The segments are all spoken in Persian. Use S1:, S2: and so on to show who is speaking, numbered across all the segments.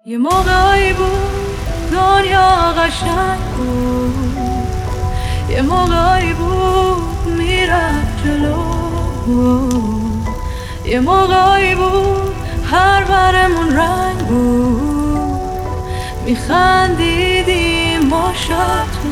S1: یه موقعی بود دنیا قشنگ بود، یه موقعی بود میرفت جلو، یه موقعی بود هر برمون رنگ بود، میخندیدیم ما شب تو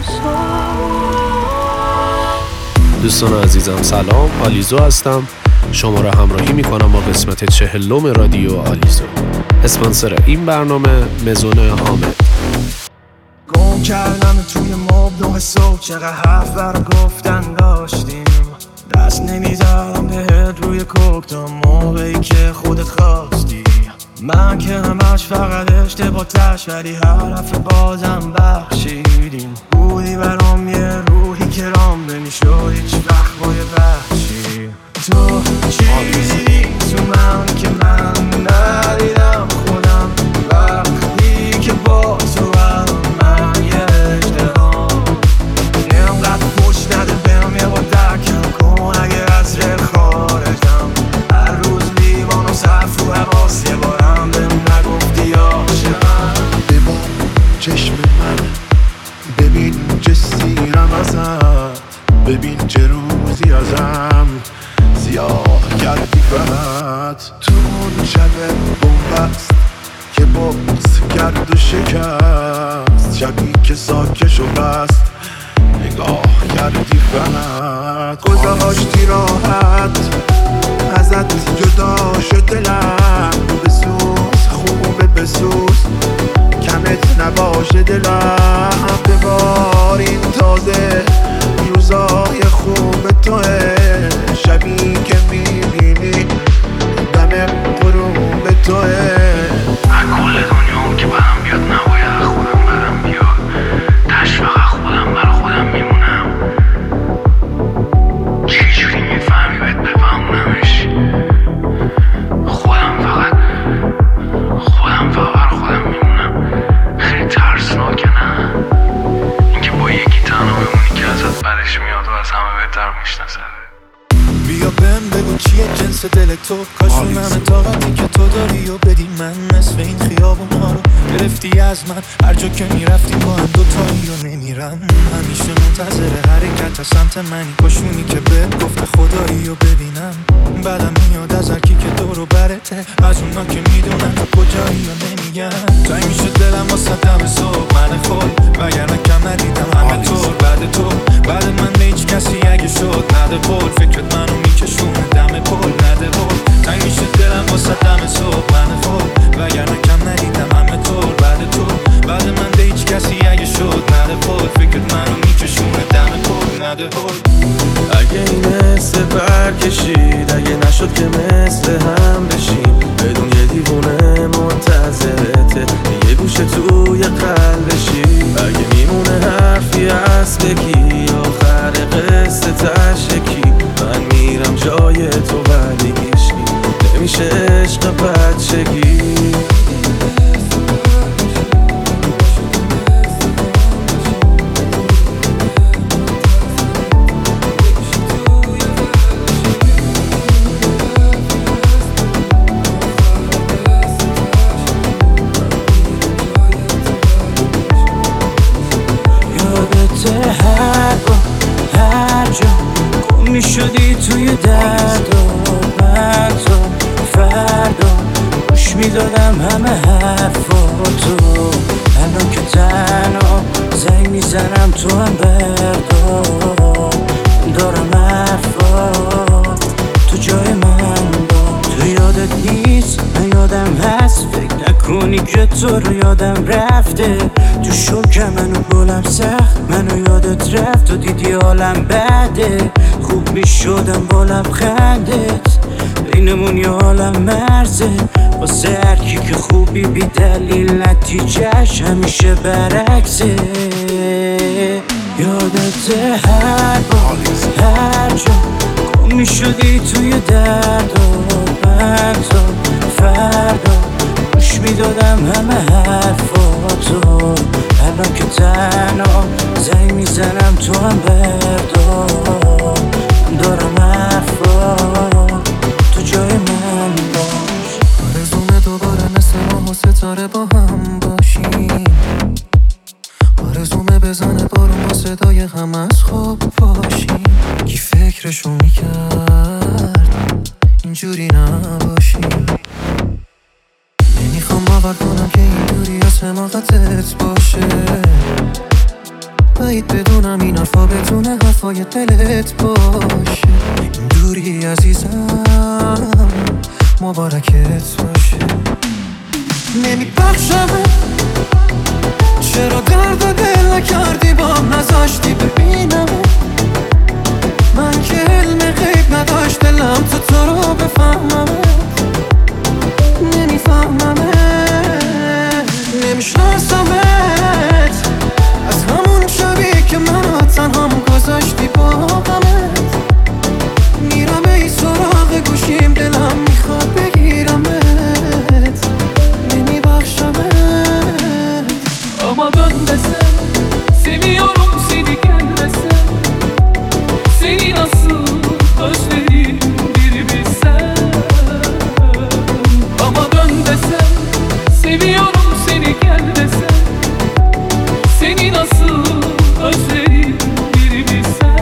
S2: دوستان عزیزم سلام، آلیزو هستم. شما را همراهی میکنم با قسمت 40 رادیو آلیزو. اسپانسر این برنامه مزون حامد.
S3: گم کردم توی مبدو صبح، چقدر حرف برا گفتن داشتیم، دست نمیذارم بهت روی کوک تا موقعی که خودت خواستی. من که همش فقط اشتباهش، ولی حرف بازم بخشیدیم. بودی برام یه روحی که رام نمیشد هیچ وقت با یه بخشی. تو چیزی تو من که من ندیدم خودم، وقتی که با تو من یه اشتباه نمقدر پشت نده بهم یه با درکم کن اگه از رل خارجم. هر روز لیوان و صرف رو حواس، یه بارم بهم نگفتی عاشقم.
S4: ببین چشم من، ببین چه سیرم ازت، ببین چه روزی ازم سیاه کردی فقط. تو اون شب بومبست که بغض کرد و شکست، شبی که ساکش و بست نگاه کردی فقط. گذاشتی راحت ازت جدا شد دلم، بسوز خوبه بسوز کمت نباشه دلم. ببارین تازه روزای خوب توه، شبی که میبینی دم غروب توه.
S5: کل دنیا که برم بیاد نباید خودم برم بیاد، تش فقط خودم برا خودم میمونم. چجوری میفهمی باید بفهمونمش؟ خودم فقط برا خودم میمونم. خیلی ترسناکه نه؟ اینکه با یکی تنها بمونی که ازت برش میاد و از همه بهتر میشناسه.
S6: بیا بهم بگو چیه جنس دل تو، کاش اون همه طاقتی که تو داری و بدی من. نصف این خیابون ها رو گرفتی از من، هر جا که میرفتیم با هم دوتایی و نمیرم. همیشه منتظر حرکت از سمت منی، کاشونی که بهت گفته خدایی و ببینم. بعدم میاد از هر کی که دور و برته، از اونا که میدونن تو کجایی و نمیگم. تایی میشه دلم واسه دم صبح من خود، وگرنه کم ندیدم همه طور بعد تو. بعد من به هیچ کسی اگه شد نده پول، فکرت منو میکشونه دم پول نده پول. تنگ میشه دلم واسه دم صبح من خود، وگرنه کم ندیدم همه طور بعد تو. بعد من به هیچ کسی اگه شد نده پول، فکرت منو میکشونه دم پول نده پول.
S3: اگه این حسه برکشید، اگه نشد که مثل هم بشیم، بدون یه دیوونه منتظرته یه گوشه توی قلبشی. اگه میمونه حرفی از بگی، آخر قصه تشکی، من میرم جای تو ولی هیچکی نمیشه عشق بچگی.
S7: میشدی توی درد و بند و فردا گوش میدادم همه حرفاتو. الان که تنها زنگ میزنم تو هم بردار، دارم حرفات تو جای من با. تو یادت نیست من یادم هست، فکر نکنی که تو رو یادم رفته. تو شوکه منو گلم سخت، منو یادت رفت و دیدی حالم بده. خوب میشدم با لبخندت، بینمون یه عالم مرزه. واسه هر کی که خوبی بی دلیل نتیجهش همیشه برعکسه. یادت هر بار هر جا گم میشدی توی درد و بند و فردا گوش میدادم همه حرفاتو. الان که تنها زنگ میزنم تو هم بردار، دارم حرفات تو جای من باش.
S3: آرزومه دوباره مثل ما حسه
S6: بذاره با هم باشیم. آرزومه بزنه بارون با صدای غم از خواب باشیم. کی فکرشو میکرد اینجوری نباشیم. نمیخوام باور کنم که اینجوری از حماقتت باشه. باید بدونم این حرفا بتونه حرفای دلت باشه. اینجوری عزیزم مبارکت باشه. نمیبخشمه چرا درد دل کردی بام نذاشتی ببینم. من که علم غیب نداشت دلم تو رو بفهمم. نمیفهممه نمیشناسمت از همون شبی که منو تنهام گذاشتی با غمت. میرم ای سراغ گوشیم دلم میخواد بگیرمت. نمیبخشمت
S1: Ama dönmesen seviyorum seni gelmesen. Seni nasıl özledim bir bilsen. Ama dön desem seviyorum seni gelmesen. Seni nasıl özledim bir bilsen.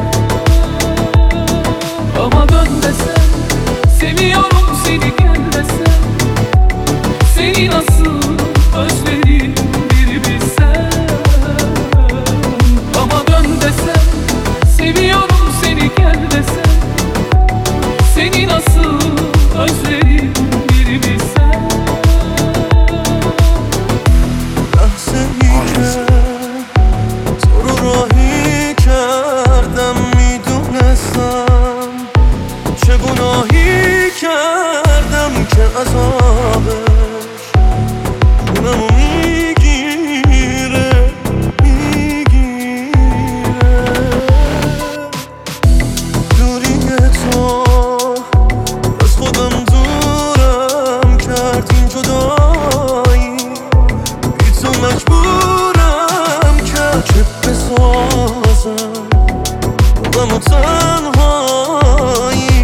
S1: Ama dön desem seviyorum seni gelmesen. Seni nasıl özledim bir bilsen. Ama dön desem seviyorum seni gelmesen. Seni nasıl özledim bir bilsen.
S6: لحظه ای که تو رو راهی کردم میدونستم چه گناهی کردم که عذابش خونمو میگیره. دوری تو از خودم دورم کرد این جدایی. بی تو مجبورم کرد که بسازم غمو تنهایی.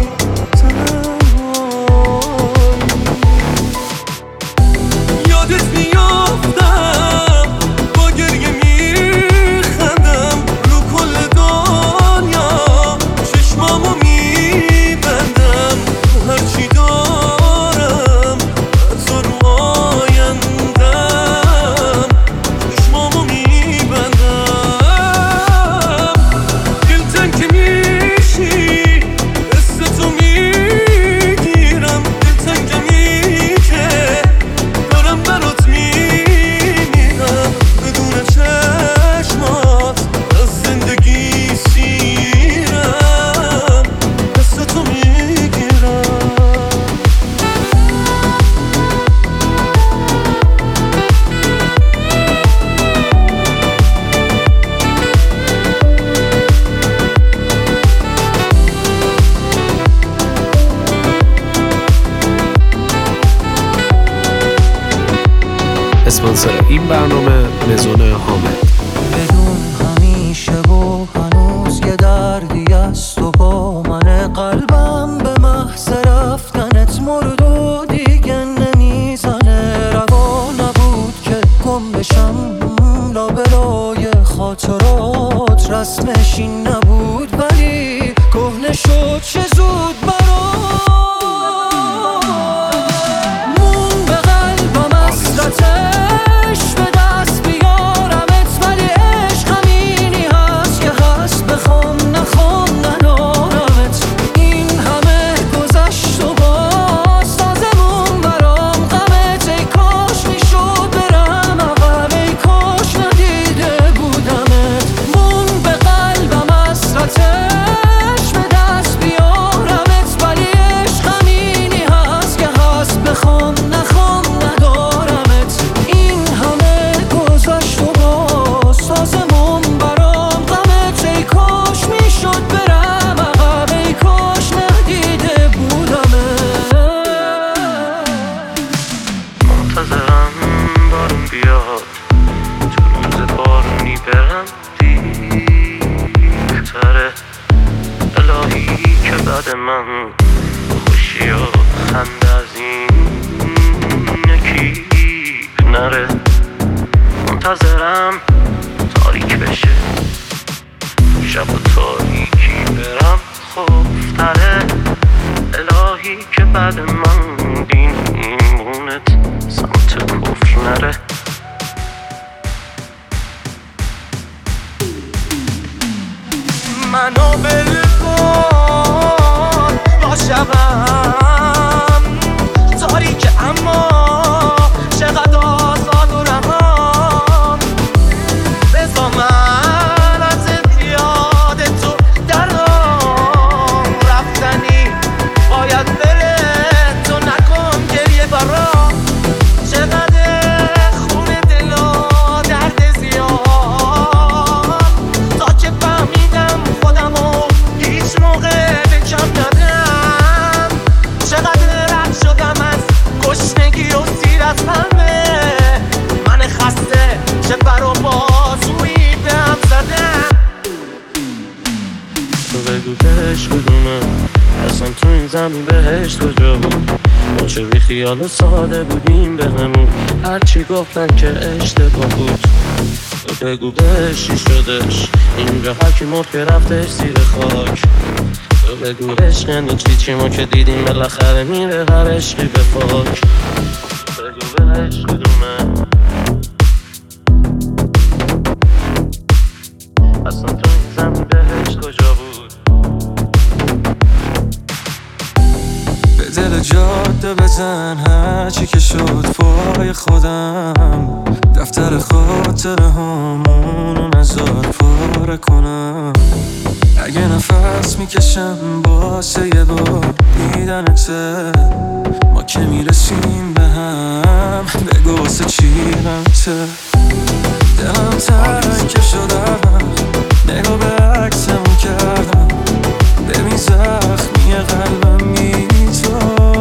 S6: یادت میافتم با گریه میخندم رو کل دنیا. چشمامو میبندم هرچی دارم حتی رو آیندم. چشمامو میبندم دلتنگ که میشی حس تو میگیرم. دلتنگمی که دارم برات میمیرم. بدون چشمات از زندگی سیرم. دست تو میگیرم.
S2: اسپانسر این برنامه مزون حامد.
S6: بدون همیشه و هنوز یه دردی است و با من. قلبم به محض رفتنت مرد و دیگه نمیزنه. روا نبود که گم بشم لابلای خاطرات. رسمش این نبود ولی کهنه شد چه زود برام. مون به قلبم حسرتش به دست بیارمت. ولی عشق همینی هست که هست بخوام نخوام ندارمت. این همه گذشت و باز تازمون برام غمت. ای کاش میشد برم عقب. ای کاش ندیده بودمت. مون به قلبم حسرتش به دست بیارمت.
S5: منتظرم تاریک بشه، شب و تاریکی برم خوفتره. الهی که بعد من دین ایمونت سمت کفر نره.
S3: منو بلکن با شبم تاریک اما چقدر آزاد و رهام. بزا من از یاد تو در راه رفتنی باید بره، تو نکن گریه برام. چقدر خون دل و درد زیاد تا که فهمیدم خودمو هیچ موقع به کم ندم. چقدر رد شدم از گشنگی و سیر از همه، من خسته چه بر و بازویی به هم زدم.
S5: تو بگو بهش بدونه اصلا تو این زمین بهش کجا بود. ما چه بی خیال و ساده بودیم به همون، هرچی گفتن که اشتباه بود. تو بگو بهش چی شدش اینجا، هرکی مرد که رفتش زیر خاک. تو بگو عشق یعنی چی ما که دیدیم بالاخره میره هر عشقی به فاک. بگو بهش کدومه اصلا تو این زمین بهش کجا بود.
S7: به دل جاده بزن هرچی که شد پای خودم، دفتر خاطره هامونو نزار پاره کنم. اگه نفس میکشم واسه یه بار دیدنته، ما که میرسیم به هم بگو واسه چی غمته. دلم تنگ شدم نگاه به عکسمون کردم، ببین زخمی قلبم میتو.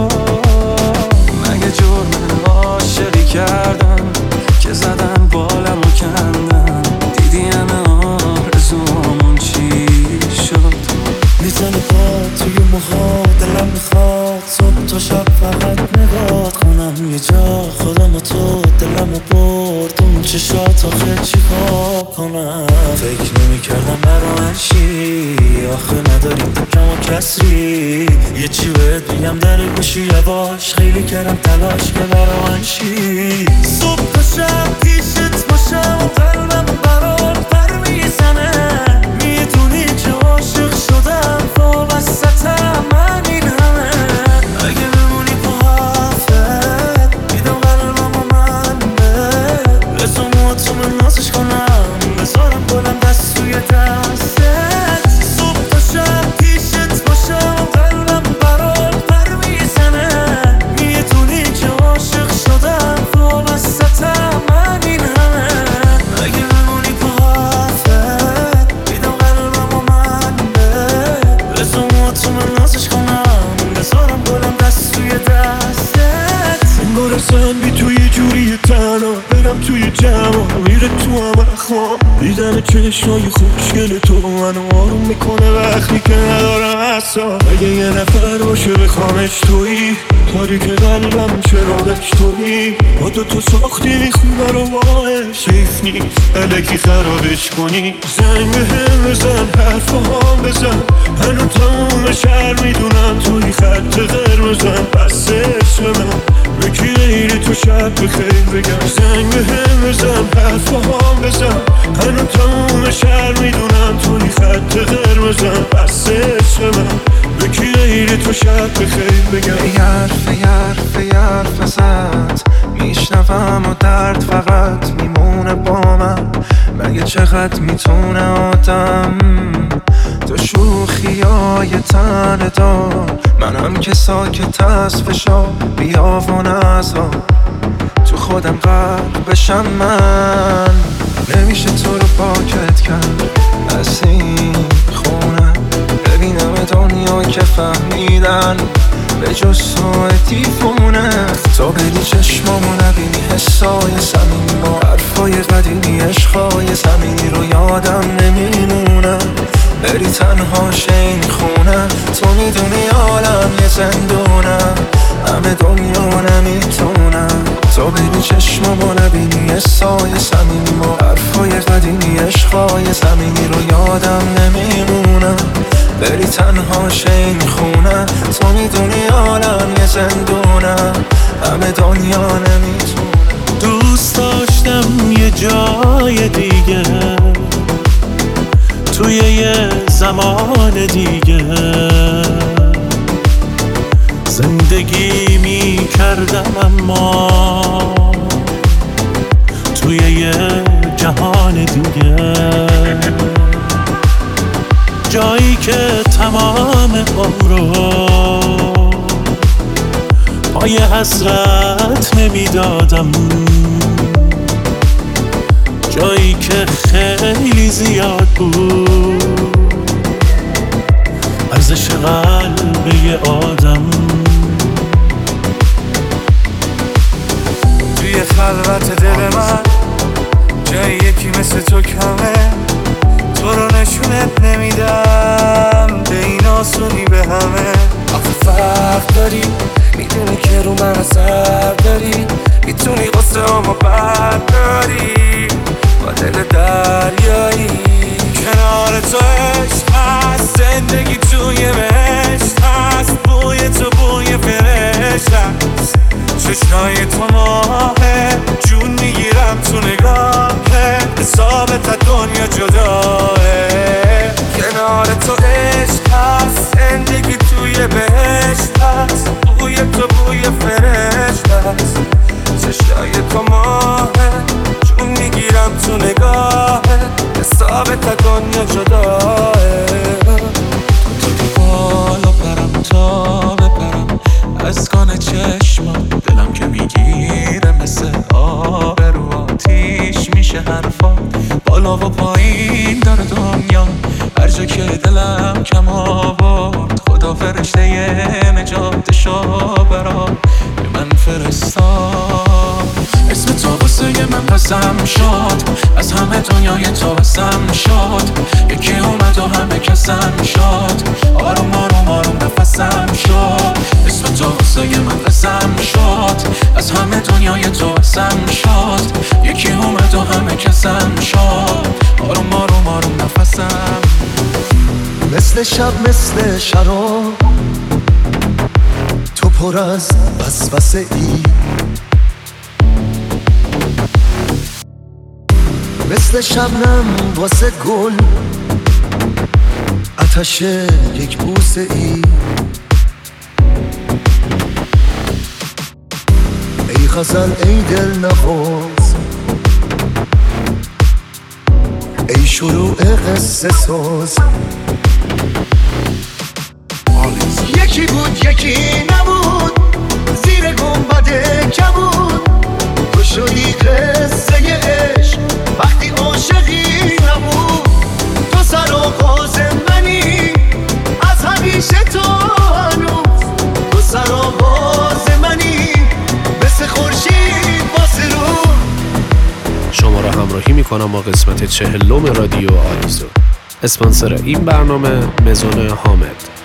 S7: مگه جرم عاشقی کردم که زدن بالمو کندن، دیدی همه آرزوامون چی شد.
S6: میزنه پا توی موها دلم میخواد صبح تا شب فقط نگاه کنم. یه جا خودم و تو دلمو برد اون چشات آخه چی کار کنم. فکر نمیکردم برای چی آخه نداریم کم و کسری. یه چی بهت بگم در گوشی یواش، خیلی کردم تلاش که برای چی صبح تا شب پیشت باشم و قلبم برات پر میزنه. میدونی که عاشق شدم وابستم همین همه. اگه بمونی پا حرفت میدم قلبم و من بزا موهاتو من نازش کنم، بذارم گلم دست توی دستت. صبح تا شب پیشت باشم و قلبم برات پر میزنه. میدونی که عاشق شدم وابستم همین همه. اگه بمونی پا حرفت میدم قلبم و من بزا موهاتو من نازش کنم، بذارم گلم دست توی دستت. انگار اصلا بی توی جوری تنها برم توی جمع میره تو هم اخوام. دیدن چشمای خوشگل تو منو آروم میکنه وقتی که ندارم اصلا. اگه یه نفر باشه بخوامش تویی، تاریک قلبم چراغش تویی. با تو ساختی خونه رو باش، حیف نیست الکی خرابش کنی. زنگ بهم بزن حرف هم بزن، هنو تموم شهر میدونم توی خط قرمزم. بس عشق من به کی غیر تو شب بخیر بگم. زنگ بهم بزن حرف هم بزن، هنو تموم شهر میدونم توی خط قرمزم. بس عشق من به کی غیر تو شب بخیر بگم.
S3: یه حرف ازت میشنوم و درد فقط میمونه با من. مگه چقدر میتونه آدم تو شوخیای تن دار. منم که ساکت از فشار بیا و نزار تو خودم غرق بشم. من نمیشه تو رو پاکت کرد از این خونه، ببینم دنیا که فهمیدن به جز تو دیوونه. تو بری چشمامو نبینی حسای صمیمی و حرفای قدیمی عشقای زمینی رو یادم نمیمونم. بری تنها این خونه، تو میدونی عالم یه زندونم. همه دنیا نمیتونم تو بری چشممو نبینی یه سایه صمیمی ما حرفای قدیمی عشقای زمینی رو یادم نمیمونم بری تنها این خونه تو میدونی عالم یه زندونم همه دنیا نمیتونم
S6: دوست داشتم یه جای دیگه توی یه زمان دیگه زندگی می کردم اما توی یه جهان دیگه جایی که تمام عمرو پای حسرت نمیدادم جایی که خیلی زیاد بود ارزش قلب یه آدم
S3: توی خلوت دل من جایی یکی مثل تو کمه تو رو نشونت نمیدم به این آسونی به همه آخه فرق داری میدونی که رو من اثر داری میتونی قصه همو برداری با دل دریایی کنار تو عشق هست زندگی توی بهشت هست بوی تو بوی فرشت هست چشمای تو ماهه جون میگیرم تو نگاهه حسابت از دنیا جداه کنار تو عشق هست زندگی توی بهشت هست بوی تو بوی فرشت هست چشمای تو ماهه جون میگیرم تو نگاهه حسابت از دنیا جداه تو بالا برم تا بپرم از کان چشمم دلم که میگیره مثل آب رو آتیش میشه حرفا بالا و پایین داره دنیا هر جا که دلم کم آورد خدا فرشته نجاتشو برام به من فرستاد اسم تو واسه من قسم شد از همه دنیای تو بسم شد یکی اومد و همه کسم شد آروم آروم آروم نفسم شد اسم تو واسه من قسم شد از همه دنیای تو بسم شد یکی اومد و همه کسم شد آروم آروم آروم نفسم
S8: مثل شب مثل شراب تو پر از وسوسه ای مثل شبنم واسه گل آتش یک بوسه ای ای غزل ای دل نواز ای شروع قصه ساز یکی بود یکی نبود زیر گنبد کبود تو شدی قصه عشق وقتی عاشقی نبود تو سر آغاز منی از همیشه تو هنوز تو سر آغاز منی مثل خورشید واسه رو
S2: شما را همراهی میکنم با قسمت 40 رادیو آلیزو. اسپانسر این برنامه مزون حامد.